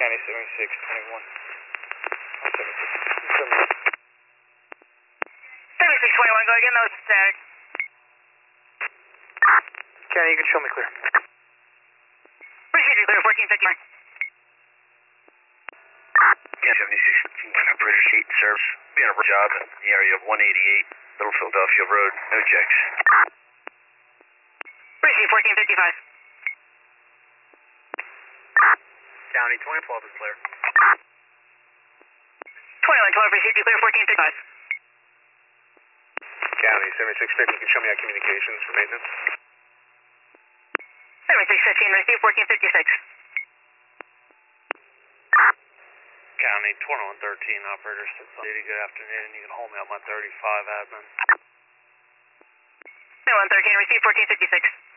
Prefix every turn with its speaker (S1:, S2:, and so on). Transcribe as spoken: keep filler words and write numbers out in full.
S1: County seventy-six twenty-one.
S2: seventy-six twenty-one, go again, that was static.
S1: County, you can show me clear.
S2: Appreciate you, clear, fourteen fifty-nine.
S3: Yeah, seventy-six twenty-one, operator sheet serves being a job in the area of one eighty-eight, Little Philadelphia Road, no checks.
S2: Appreciate fourteen fifty-five.
S3: County twenty twelve is clear.
S2: twenty-one twelve, appreciate you, clear, fourteen fifty-five.
S3: County seventy-six fifty, you can show me our communications for maintenance.
S2: seventy-six fifteen, receive fourteen fifty-six.
S4: County twenty-one thirteen, operator six on duty, good afternoon. You can hold me up my thirty-five admin.
S2: twenty-one thirteen, receive fourteen fifty-six.